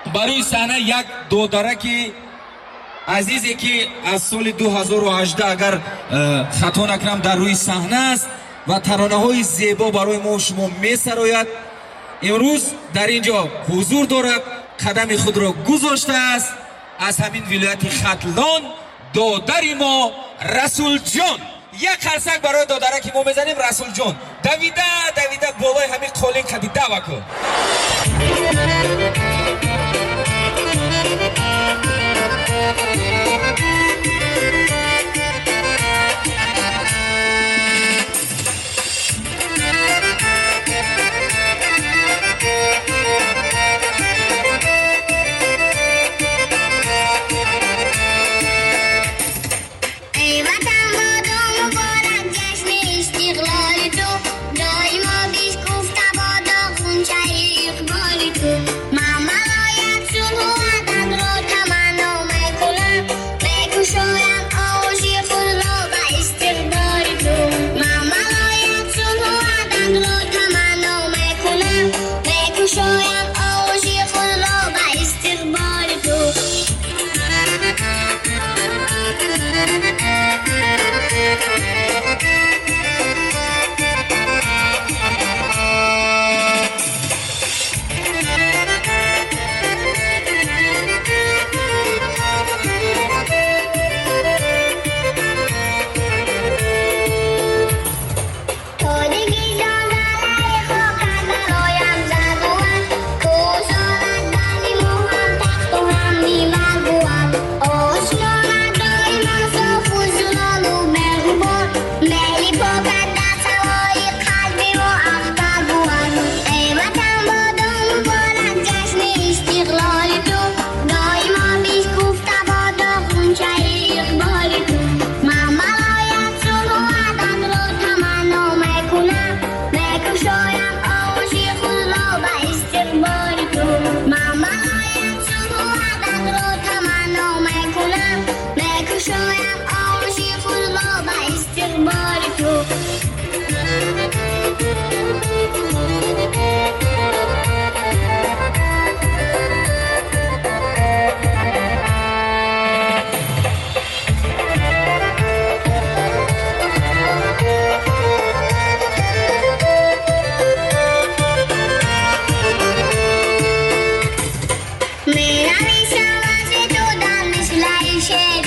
برای صحنه یک دودرکی عزیزی که از سال 2018 اگر خطا نکنم در روی صحنه است و ترانه های زیبا برای ما شما می سراید. امروز در اینجا حضور دارد، قدم خود را گذاشته است. از همین ولایت ختلان دادر ما رسول جان. یک خرسک برای دادرک ما بزنیم. رسول جان دویده بالای همین قالین خدیده وکن. Mera mi shamase to danish lai she